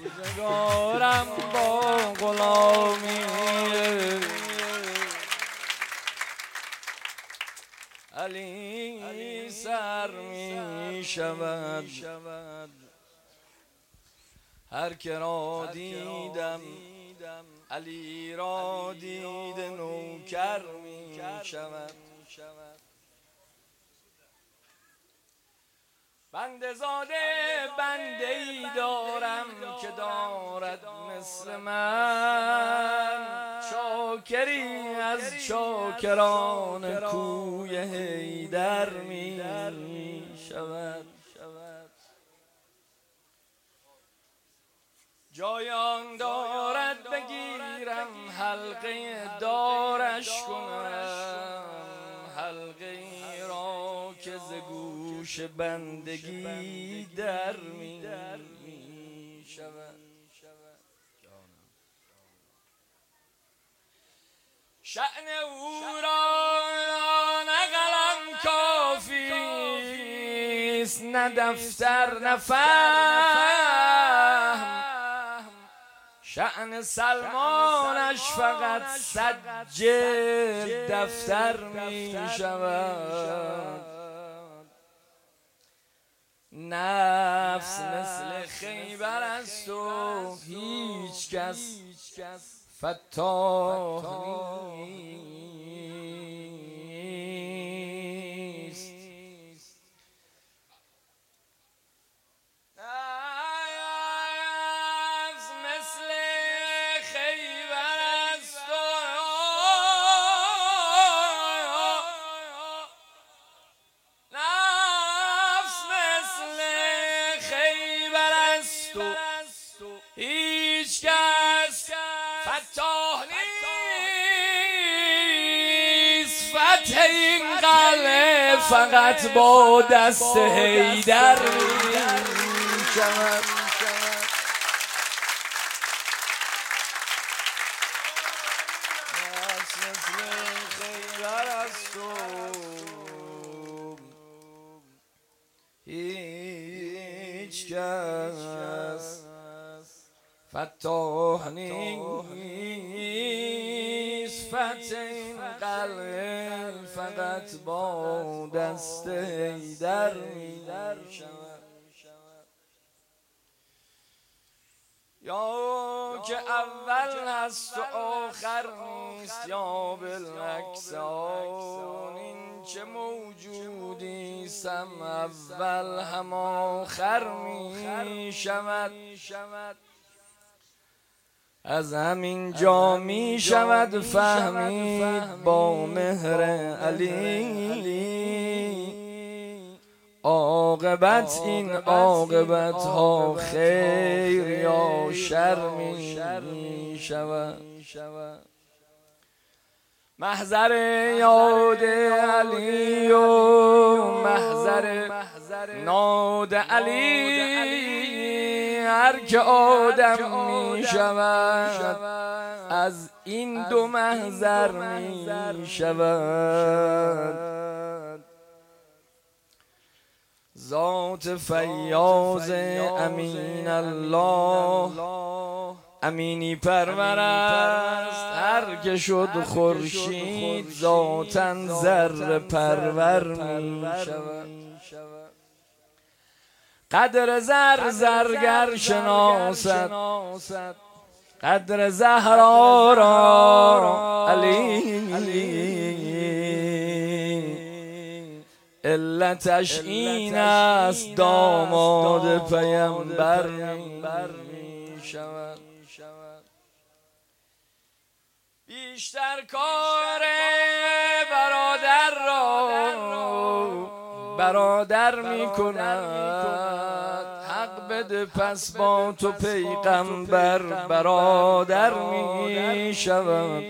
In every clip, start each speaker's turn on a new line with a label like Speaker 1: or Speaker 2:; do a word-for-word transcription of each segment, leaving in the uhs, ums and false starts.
Speaker 1: روزگارم با غلامی علی سر می شود. هر که را دیدم علی را دیده نوکر می شود. بنده زاده بنده ای دارم که دارد مثل من، شاکری از شاکران کوی حیدر می شود. جای آن دارد بگیرم حلقه دارش کنم، حلقه ای را که ز گوش بندگی در می شود. شأن او را نه قلم کافیست، نه دفتر نه فهم. شأن سلمانش فقط صد جلد دفتر می شود. نفس مثل خیبر است و هیچ کس فتاح نیست. نفس مثل خیبر است و نفس مثل خیبر است و هیچ کس فتاح نیست. فتح این قلعه فقط با دست حیدر می شود. نفس مثل خیبر است و هیچ کس فتاح نیست. فتح این قلعه فقط با دست حیدر می شود. یا که اول هست و آخر نیست، یا بالعکس آن این چه موجودیست هم اول هم آخر می شود. از همین جا می شود فهمید با مهر علی عاقبت این عاقبت ها خیر یا شر می شود. محضر یاد علی و محضر ناد علی، هر که آدم می شود از این دو محضر می شود. ذات فیاض امین الله امینی پرور است، هر که شد خورشید ذاتاً ذره پرور می شود. قدر زر زرگر شناسد، قدر زهرا را علی علتش این است داماد پیامبر می شود. بیشتر کار برادر را برادر می کند، حق بده پس با تو پیغمبر برادر می شود.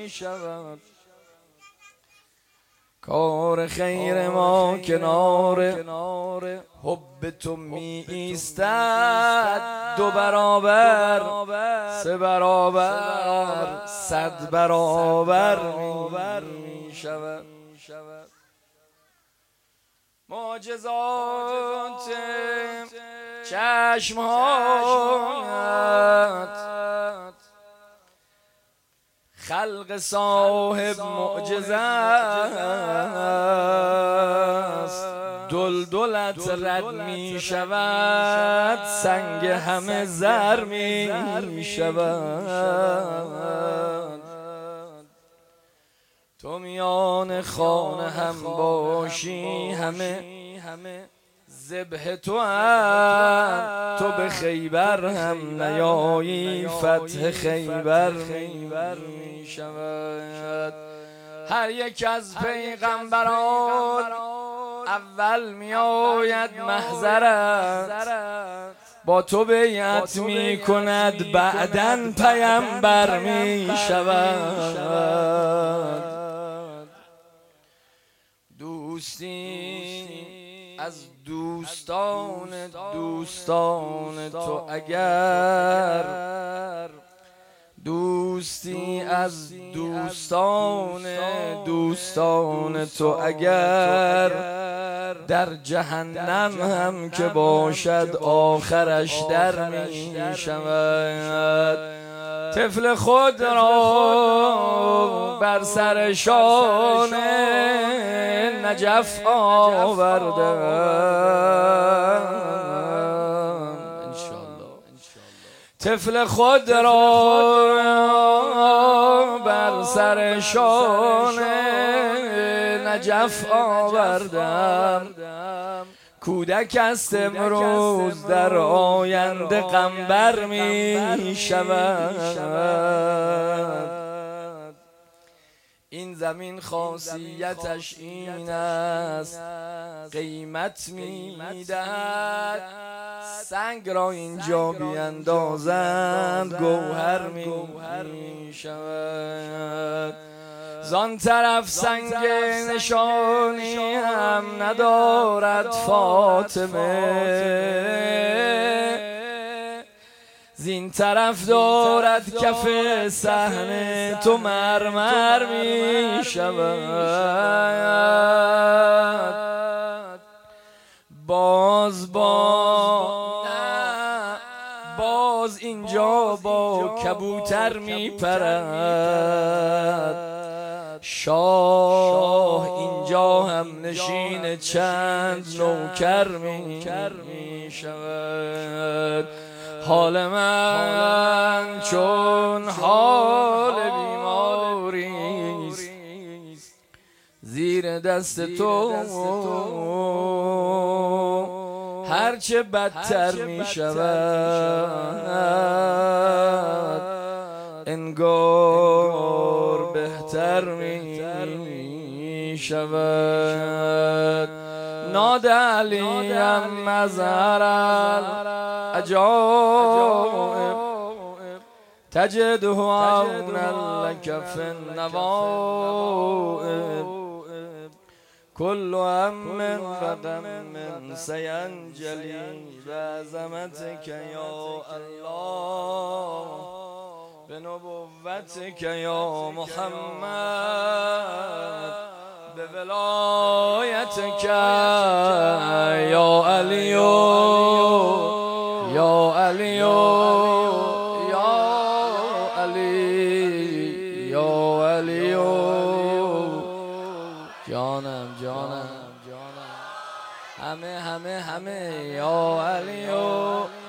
Speaker 1: کار خیر ما کنار حب تو می ایستد، دو برابر سه برابر صد برابر می شود. معجزات چشم ها خلق صاحب معجزه است، دلدلت رد می شود، سنگ همه زر می شود. تو میان خانه هم باشی، همه ذبح تو هم، تو به خیبر هم نیایی، فتح خیبر می شود. هر یک از پیغمبران اول می آید محضرت، با تو بیعت می کند بعداً پیامبر می شود. دوستی از دوستان دوستان تو اگر، دوستی از دوستان دوستان تو اگر، در جهنم هم که باشد آخرش در می شود. طفل خود را بر سر شان نجف آوردم، طفل خود را بر سر شان نجف آوردم. کودک است امروز در آینده قنبر می شود. این زمین خاصیتش این است، قیمت می دهد، سنگ را اینجا بیندازند گوهر می شود. زان طرف سنگ نشانی هم ندارد فاطمه، زین طرف دارد کف صحن تو مرمر می شود. باز با نه باز اینجا با کبوتر می پرد، شاه اینجا هم نشین چند نوکر می شود. حال من چون حال بیماری زیر دست تو، هرچه بدتر می شود انگار بهتر می شود. ناد علیم مظهر العجائب، تجده عونا لک فی النوائب، كل هم غدم سینجلی بعظمتك یا الله، بنبوتك یا محمد، بولایتك یا علی یا علی یا علی یا علی. جانم جانم همه همه همه یا علی